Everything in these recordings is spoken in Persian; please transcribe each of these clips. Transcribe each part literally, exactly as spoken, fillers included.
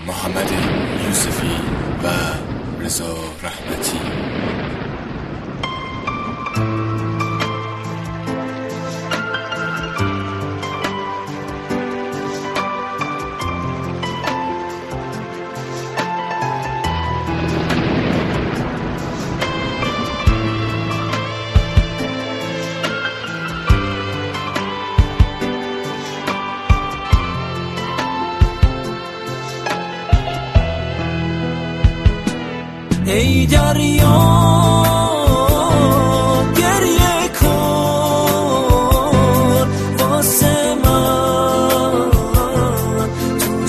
محمد یوسفی و رضا رحمتی. ای دریا گریه کن واسه من تو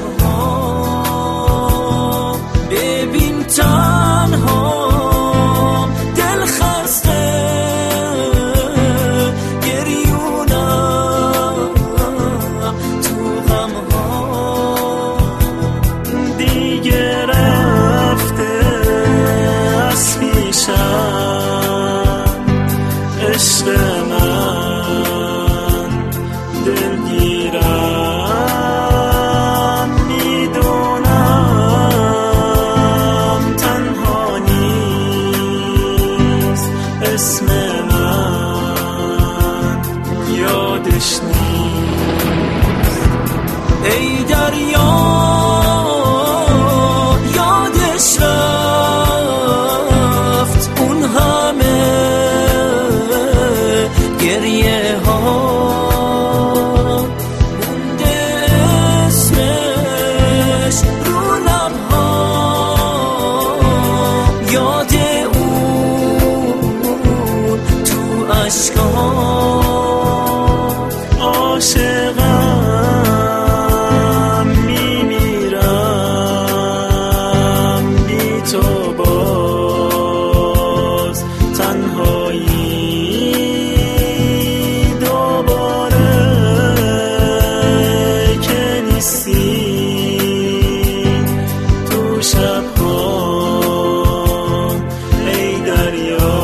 شبها، ببین تنها دل خسته گریونم تو غمها، دیگه عشق من دلگیرم، میدونم تنها نیست اسم من یادش نیست. ای دریا یادش رفت اون همه گریه ها، مونده اسمش رو لبها، یاد اون تو اشکام، عاشقم میمیرم بی تو باز تنهایی تو شبها. ای دریا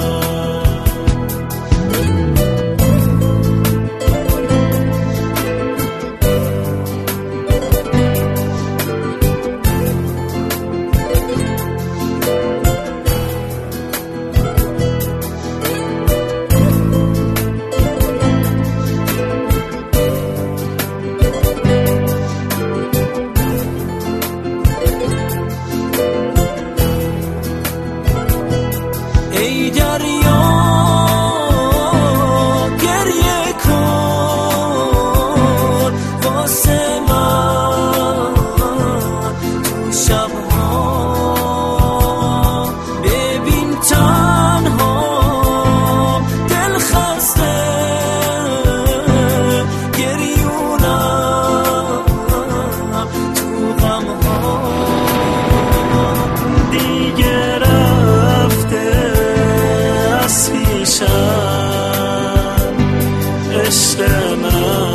ای دریا گریه کن واسه من تو شبها، ببین تنها دل خسته گریونم تو غمها، دیگه عشق من